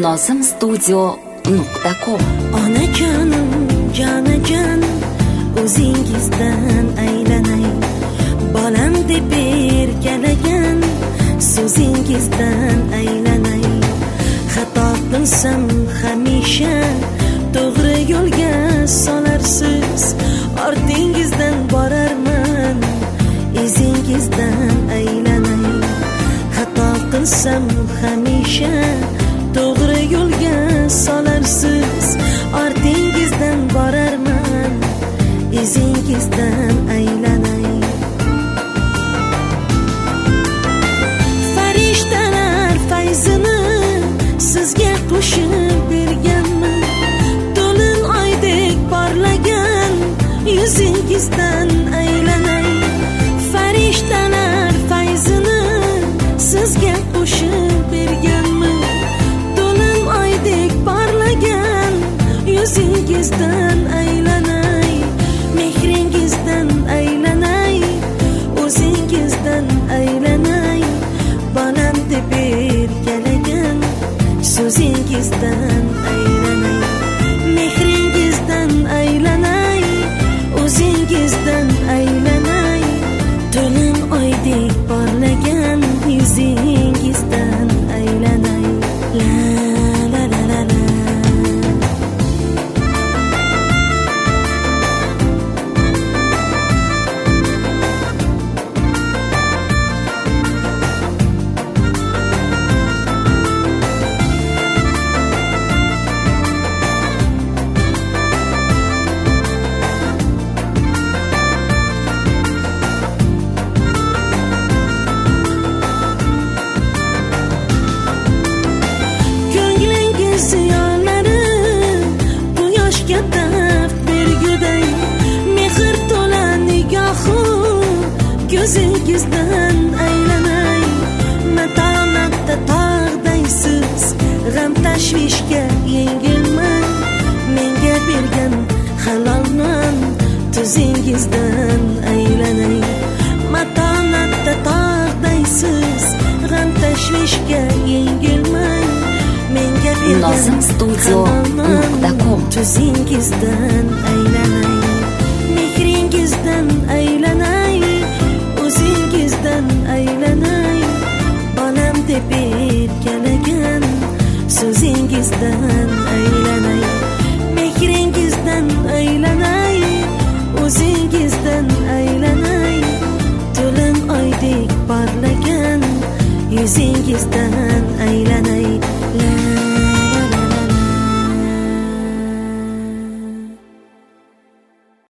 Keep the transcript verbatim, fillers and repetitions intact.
nozim studio nuqta com. Onajonim, jonajon, o'zingizdan aylanay, bolam deb erkalagan so'zingizdan aylanay. Xato qilsam hamisha to'g'ri yo'lga solarsiz, ortingizdan borarman, izingizdan aylanay. Xato qilsam hamisha to'g'ri yo'lga solarsiz, ortingizdan borarman, izingizdan aylanay. Farishtalar fayzini sizga qo'shib berganman, to'lin oydek porlagan yuzingizdan aylanay. Farishtalar fayzini sizga qo'shib berganman, to'lin oydek porlagan yuzingizdan aylanay. Mehringizdan aylanay, o'zingizdan aylanay, bolam deb erkalagan so'zingizdan aylanay. Mehringizdan aylanay, o'zingizdan aylanay, to'lin oydek porlagan yuzingizdan aylanay. La la la la la. Ko'zingizdan aylanay, matonatda tog'daysiz, g'am tashvishga yengilman, menga bergan halolman, tuzingizdan aylanay. Matonatda tog'daysiz, g'am tashvishga yengilman, menga bergan nozim studio nuqta com. Tuzingizdan aylanay. Mehringizdan aylanay, o'zingizdan aylanay, bolam deb erkalagan so'zingizdan aylanay. Mehringizdan aylanay, o'zingizdan aylanay, to'lin oydek porlagan yuzingizdan aylanay.